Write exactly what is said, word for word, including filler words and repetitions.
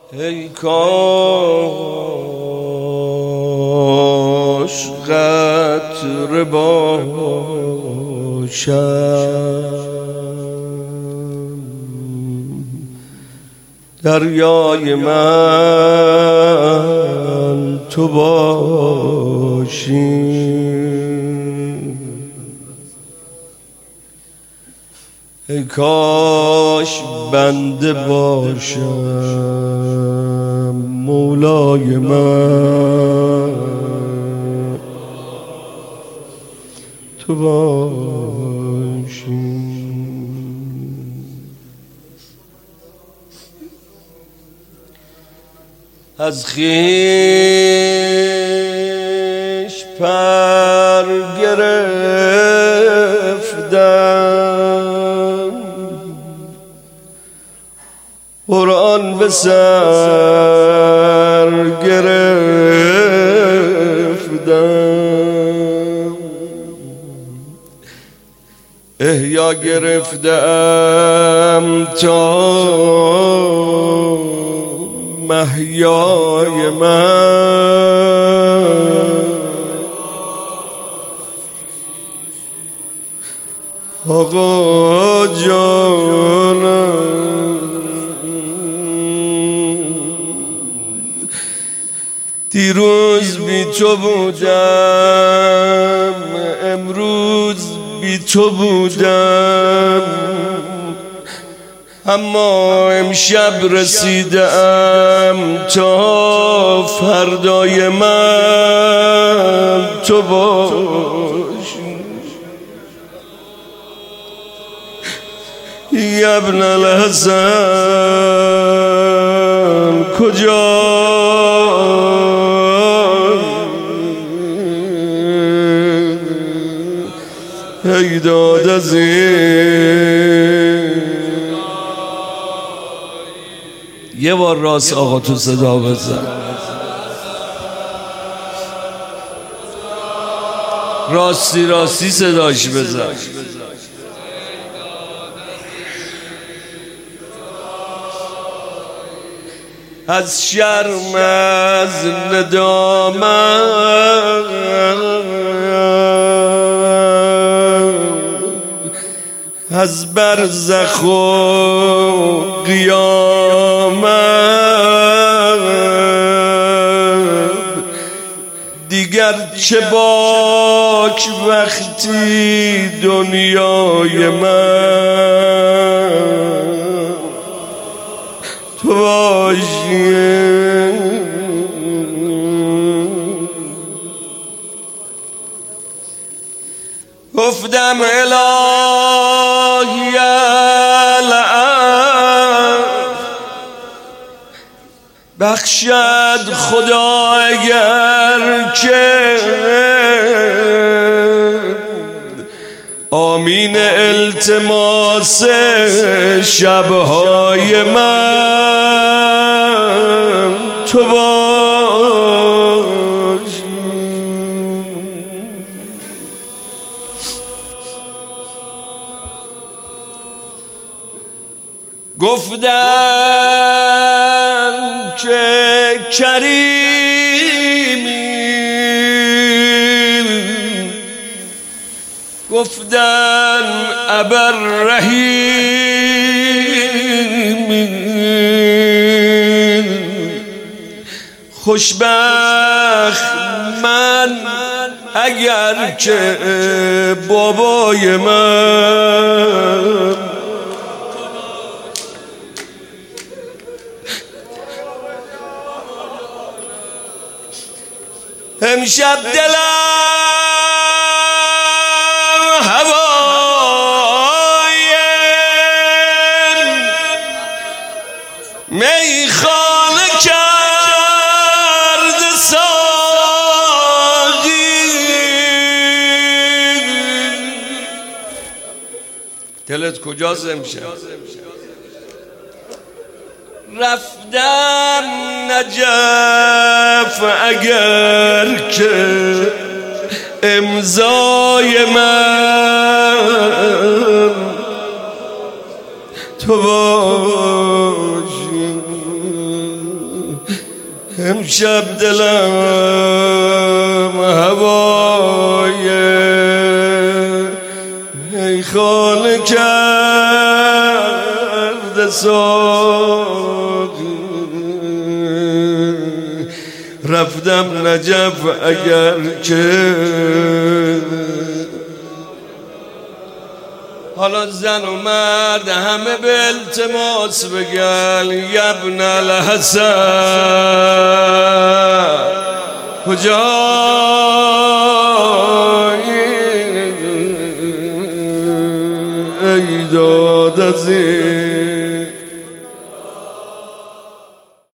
ای کاش قطره باشم دریای من تو باشی، ای کاش بنده باشم مولای من تو باشی. از خویش پر گرفتم قرآن به سر گرفتم، احیا گرفتم تا محیای من آقا جانم. دیروز بی تو بودم، امروز بی تو بودم، اما امشب رسیدم تا فردای من تو باشی. یا ابن الحسن کجا ای داد از این. یه بار راست آقا تو صدا بزن، راستی راستی صداش بزن. از شرم از ندامت از برزخ و قیامت دیگر چه باک وقتی دنیای من تو باشی. گفتم الهی العفو بخشد خدا اگر که آمین التماس شبهای من تو باشی. گفتم که کریمی، گفتن ابر رحیمی، خوشبخت من اگر که بابای من امشب دلم هوای میخانه کرد ساقی. دلت کجاست امشب؟ رفتم نجف اگر که امضای من تو باشی. امشب دلم هوای ای خانه کرده ساقی رفتم نجف اگر که حالا زن و مرد همه به التماس بگن یبن الحسن کجایی ای داد عزیز